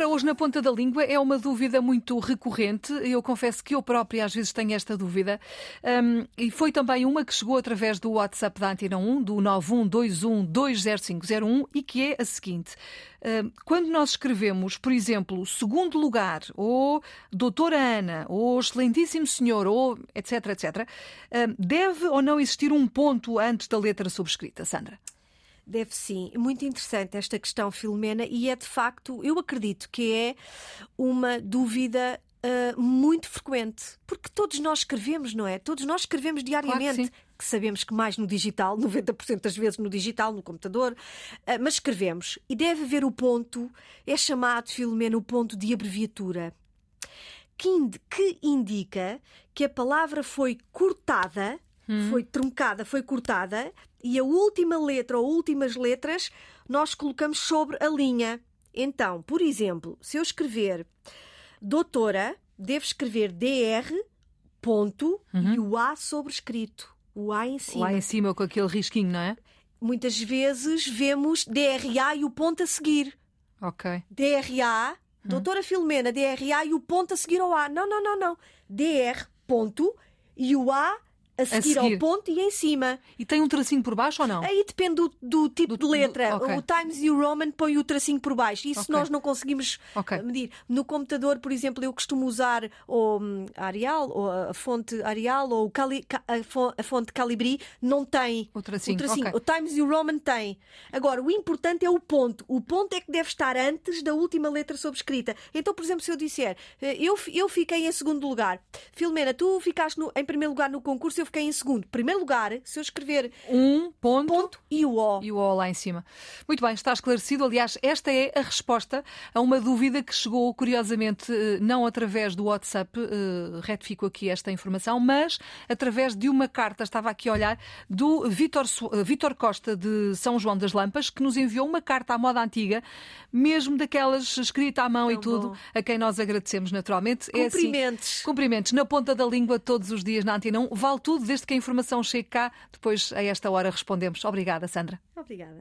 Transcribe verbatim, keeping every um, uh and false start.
Ora, hoje na ponta da língua é uma dúvida muito recorrente. Eu confesso que eu própria às vezes tenho esta dúvida. Um, e foi também uma que chegou através do WhatsApp da Antena um, do nove um dois um dois zero cinco zero um, e que é a seguinte. Um, quando nós escrevemos, por exemplo, segundo lugar, ou doutora Ana, ou excelentíssimo senhor, ou etc, etcétera, um, deve ou não existir um ponto antes da letra subscrita, Sandra? Deve sim. Muito interessante esta questão, Filomena, e é de facto, eu acredito que é uma dúvida uh, muito frequente, porque todos nós escrevemos, não é? Todos nós escrevemos diariamente. Claro que sim. Que sabemos que mais no digital, noventa por cento das vezes no digital, no computador, uh, mas escrevemos. E deve haver o ponto, é chamado, Filomena, o ponto de abreviatura, que, ind- que indica que a palavra foi cortada, hum. foi truncada, foi cortada, e a última letra ou últimas letras nós colocamos sobre a linha. Então, por exemplo, se eu escrever doutora, devo escrever D R, ponto, uhum. e o A sobrescrito. O A em cima. Lá em cima com aquele risquinho, não é? Muitas vezes vemos D R A e o ponto a seguir. Ok. D R A, uhum. doutora Filomena, D R A e o ponto a seguir ao A. Não, não, não, não. D R, ponto, e o A A seguir, a seguir ao ponto e em cima. E tem um tracinho por baixo ou não? Aí depende do, do tipo do, de letra. Do, okay. O Times New Roman põe o tracinho por baixo. Isso okay. nós não conseguimos okay. medir. No computador, por exemplo, eu costumo usar o Arial, ou a fonte Arial, ou Cali, a fonte Calibri, não tem o tracinho. O, tracinho. Okay. O Times New Roman tem. Agora, o importante é o ponto. O ponto é que deve estar antes da última letra sobrescrita. Então, por exemplo, se eu disser, eu, eu fiquei em segundo lugar. Filomena, tu ficaste no, em primeiro lugar no concurso, eu fiquei em segundo. Primeiro lugar, se eu escrever um ponto, ponto e o O. E o O lá em cima. Muito bem, está esclarecido. Aliás, esta é a resposta a uma dúvida que chegou, curiosamente, não através do WhatsApp, uh, retifico aqui esta informação, mas através de uma carta, estava aqui a olhar, do Vítor, Vítor Costa de São João das Lampas, que nos enviou uma carta à moda antiga, mesmo daquelas escrita à mão Tão e tudo, bom. A quem nós agradecemos naturalmente. Cumprimentos. É assim, cumprimentos na ponta da língua todos os dias na Antena um. Vale tudo, desde que a informação chegue cá, depois a esta hora respondemos. Obrigada, Sandra. Obrigada.